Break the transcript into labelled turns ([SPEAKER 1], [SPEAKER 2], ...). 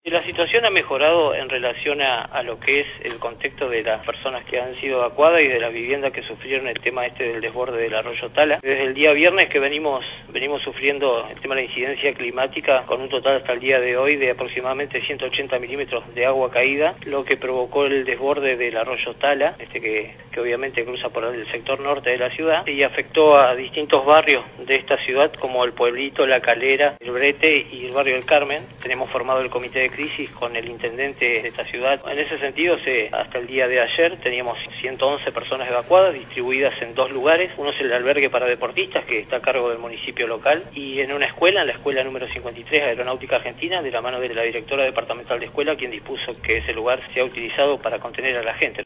[SPEAKER 1] La situación ha mejorado en relación a lo que es el contexto de las personas que han sido evacuadas y de las viviendas que sufrieron el tema del desborde del arroyo Tala. Desde el día viernes que venimos sufriendo el tema de la incidencia climática con un total hasta el día de hoy de aproximadamente 180 milímetros de agua caída, lo que provocó el desborde del arroyo Tala, que obviamente cruza por el sector norte de la ciudad y afectó a distintos barrios de esta ciudad como el Pueblito, La Calera, el Brete y el barrio del Carmen. Tenemos formado el comité de crisis con el intendente de esta ciudad. En ese sentido, hasta el día de ayer teníamos 111 personas evacuadas, distribuidas en 2 lugares. Uno es el albergue para deportistas, que está a cargo del municipio local, y en una escuela, en la escuela número 53 Aeronáutica Argentina, de la mano de la directora departamental de escuela, quien dispuso que ese lugar sea utilizado para contener a la gente.